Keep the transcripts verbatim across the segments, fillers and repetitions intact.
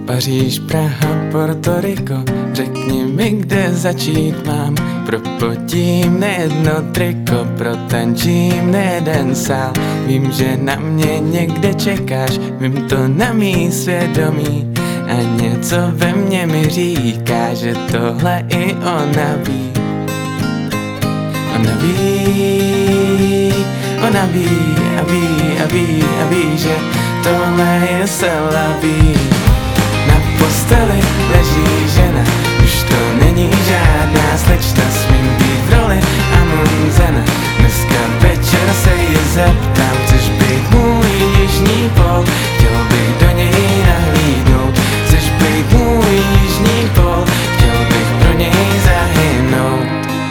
Paříž, Praha, Porto Rico, řekni mi, kde začít mám. Propotím nejedno triko, protančím nejeden sál. Vím, že na mě někde čekáš, vím to na mý svědomí. A něco ve mně mi říká, že tohle i ona ví. Ona ví, ona ví a ví a ví a ví, že tohle je selaví. Na posteli leží žena, už to není žádná slečna, smím být v roli Amundsena. Dneska večer se ji zeptám, chceš být můj jižní pol, chtěl bych do něj nahlídnout. Chceš být můj jižní pol, chtěl bych pro něj zahynout.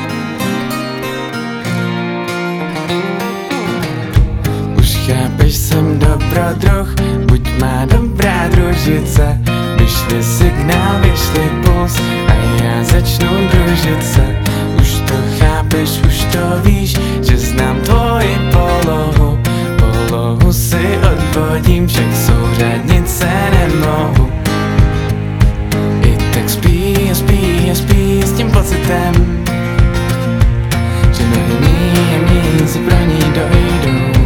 Už chápeš, jsem dobrodruh, buď má dobrá družice. Vyšli signál, vyšli puls a já začnu družit se. Už to chápeš, už to víš, že znám tvoji polohu. Polohu si odvodím, však souřadnice nemohu. I tak spí a spí a spí s tím pocitem, že nevím jemní si pro ní dojdou.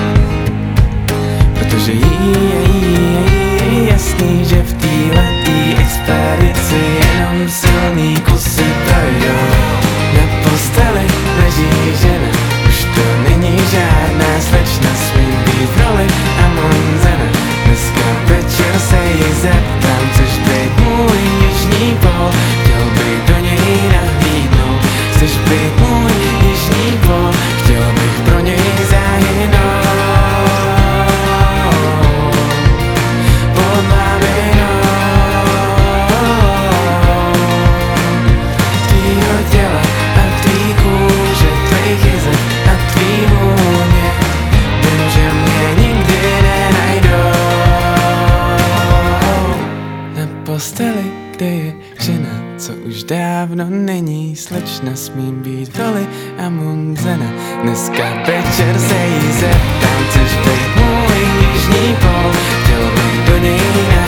Protože jí je jí je jasný, že v téhletý expedici jenom silný kusy projdou. Na posteli leží žena, už to není žádná slečna, smím být v roli Amundsena. Dneska večer se jí zeptám, chceš být můj jižní pol, chtěl bych do něj nahlídnout. Chceš být můj jižní pol, chtěl bych pro něj zahynout. Posteli, kde je žena, co už dávno není slečna, smím být v roli Amundsena. Dneska večer se jí zeptám, chceš být můj jižní pol, chtěl bych do něj